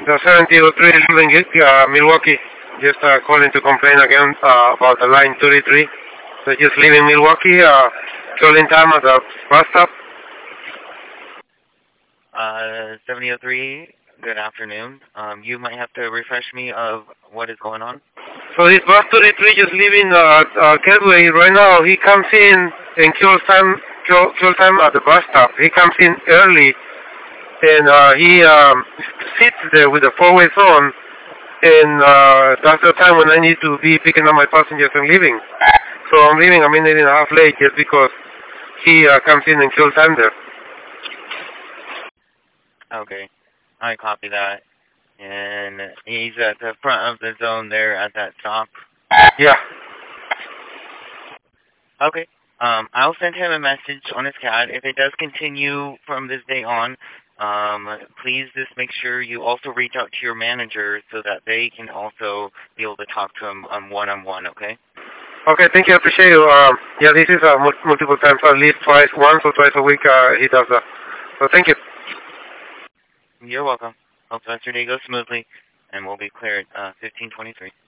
The 703 Milwaukee. Just calling to complain again about the line 33. So just leaving Milwaukee, calling time at the bus stop. 703, good afternoon. You might have to refresh me of what is going on. So this bus 33 just leaving Gateway right now. He comes in and kills time at the bus stop. He comes in early and he sits there with the four-way on. And that's the time when I need to be picking up my passengers and leaving. So I'm leaving a minute and a half late just because he comes in and kills time there. Okay, I copy that. And he's at the front of the zone there at that stop? Yeah. Okay, I'll send him a message on his CAD. If it does continue from this day on, please just make sure you also reach out to your manager so that they can also be able to talk to him one-on-one, okay? Okay, thank you. I appreciate you. Yeah, this is multiple times, at least once or twice a week he does that. So thank you. You're welcome. Hope the rest of your day goes smoothly, and we'll be clear at 1523.